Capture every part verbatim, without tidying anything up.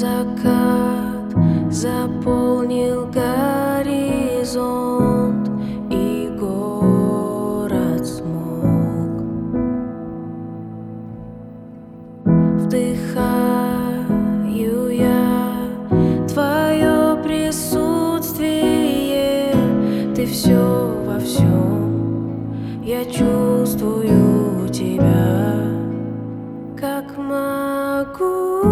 Закат заполнил горизонт, и город смолк. Вдыхаю я твое присутствие, ты все во всем, я чувствую тебя. Как могу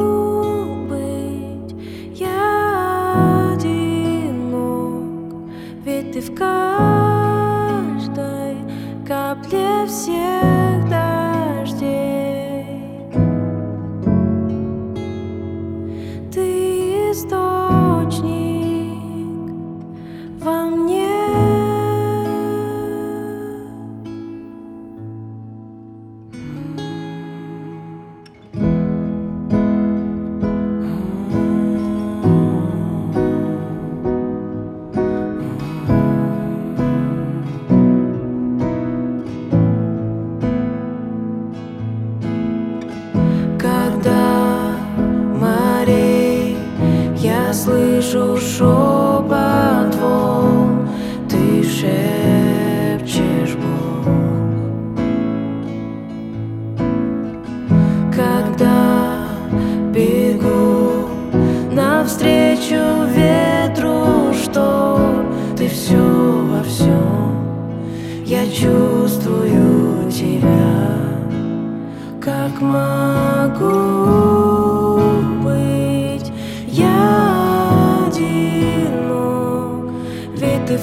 быть я одинок, ведь ты в каждой капле всех дождей. Ты источник во мне. Когда морей я слышу шепот волн, ты шепчешь Бог. Когда бегу навстречу ветру шторм, ты все во всем, я чувствую тебя. Как могу быть я одинок, ведь ты в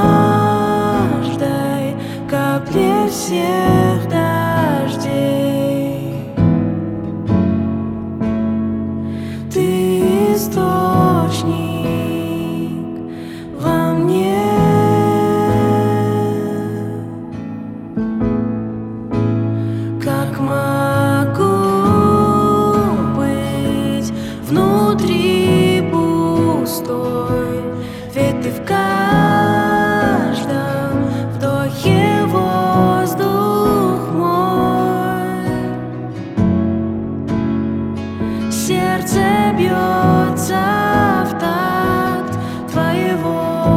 каждой капле всех дождей. Ты источник во мне. Как могу быть внутри пустой, ведь ты в каждом вдохе воздух мой. Сердце бьется в такт твоего.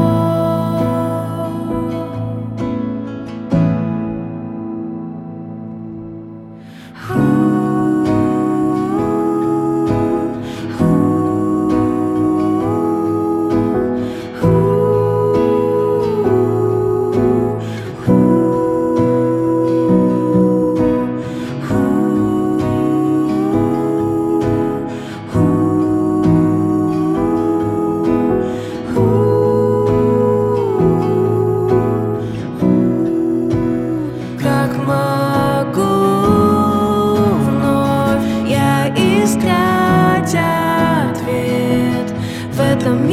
Как могу вновь я искать ответ в этом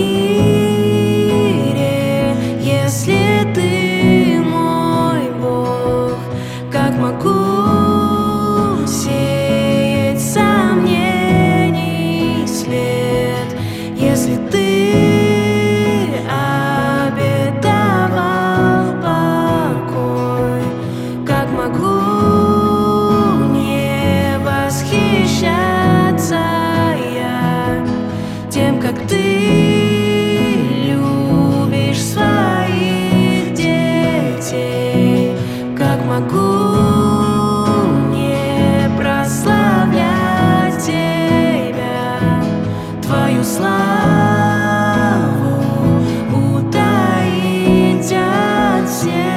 мире, если ты мой Бог? Как могу сеять сомнений след, если ты обетовал покой? Как могу не восхищаться я тем, как ты любишь своих детей? Как могу не прославлять тебя, твою славу утаить от всех?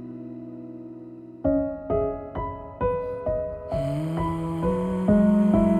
Mm-hmm.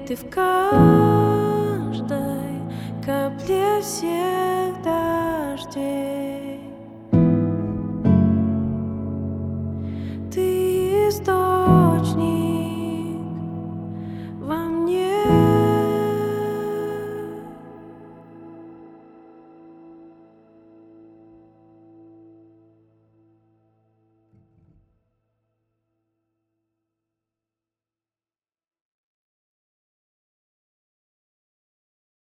Ты в каждой капле сердца.